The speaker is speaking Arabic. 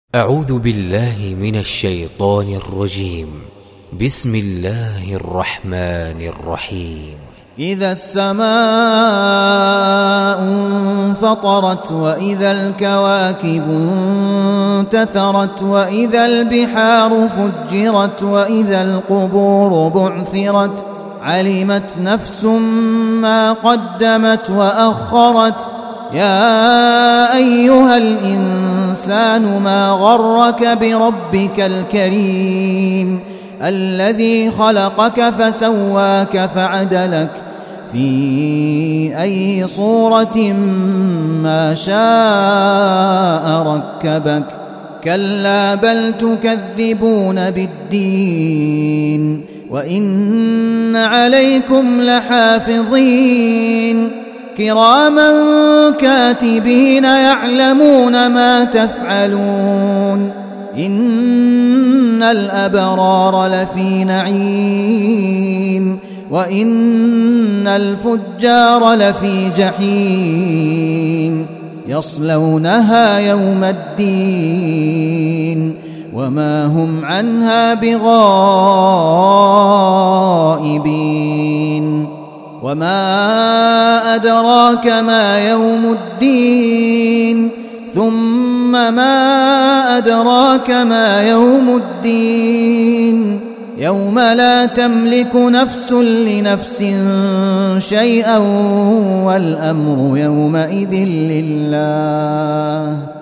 أعوذ بالله من الشيطان الرجيم. بسم الله الرحمن الرحيم. إذا السماء انفطرت وإذا الكواكب انتثرت وإذا البحار فجرت وإذا القبور بعثرت علمت نفس ما قدمت وأخرت. يا أيها الإنسان ما غرك بربك الكريم الذي خلقك فسواك فعدلك في أي صورة ما شاء ركبك. كلا بل تكذبون بالدين وإن عليكم لحافظين كراما كاتبين يعلمون ما تفعلون. إن الأبرار لفي نعيم وإن الفجار لفي جحيم يصلونها يوم الدين وما هم عنها بغائبين. وما أدراك ما يوم الدين ثم ما أدراك ما يوم الدين يوم لا تملك نفس لنفس شيئا والأمر يومئذ لله.